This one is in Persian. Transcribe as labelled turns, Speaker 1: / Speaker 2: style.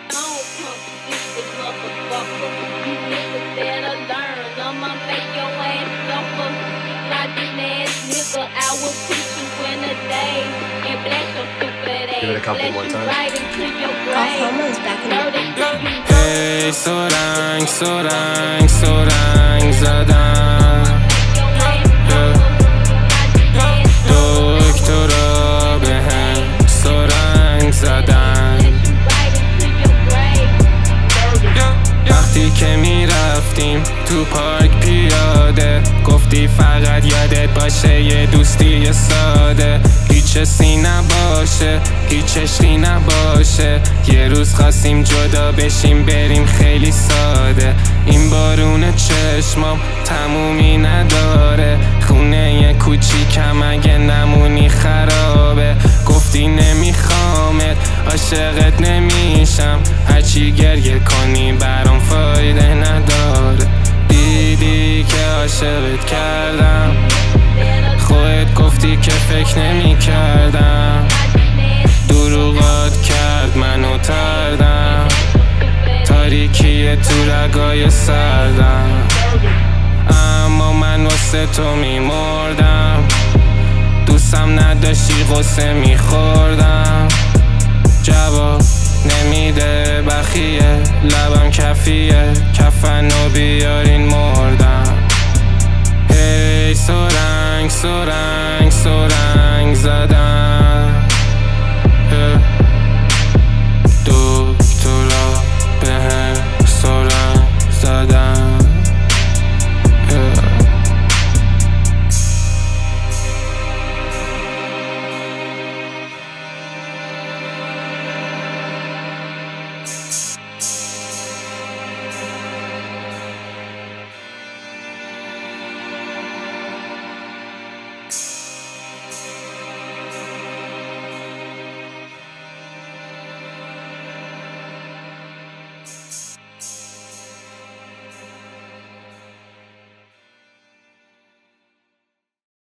Speaker 1: Don't contradict this motherfucker. You niggas better learn. I'ma make your ass suffer. Logic ass nigga, I will put you in a day and blast your stupid ass.
Speaker 2: Give it a couple more times.
Speaker 1: Right into your
Speaker 3: Homo is back in the
Speaker 4: Hey, سرنگ زدن دکترا به هم سرنگ زدن وقتی که میرفتیم تو پارک پیاده گفتی فقط یادت باشه یه دوستی ساده هیچ حسی نباشه هیچ عشقی نباشه یه روز خواستیم جدا بشیم بریم خیلی ساده این بارون چشمام تمومی نداره خونه یه کوچیکم اگه نمونی خرابه گفتی نمیخوامت عاشقت نمیشم هرچی گریه کنی برام فایده نداره دیدی که عاشقت کردم خودت گفتی که فکر نمی کردم دروغات کرد منو تردم تاریکی تو رگای سردم اما من واسه تو میمردم دوستم نداشتی غصه میخوردم جواب نمیده بخیه لبم کفیه کفنو بیارین مردم هی سرنگ زدن